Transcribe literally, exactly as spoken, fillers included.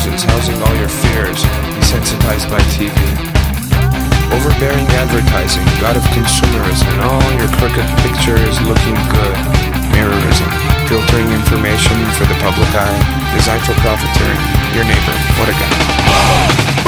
televisions housing all your fears, desensitized by T V. Overbearing advertising, god of consumerism, and all your crooked pictures looking good. Mirrorism, filtering information for the public eye, designed for profiteering. Your neighbor, what a guy.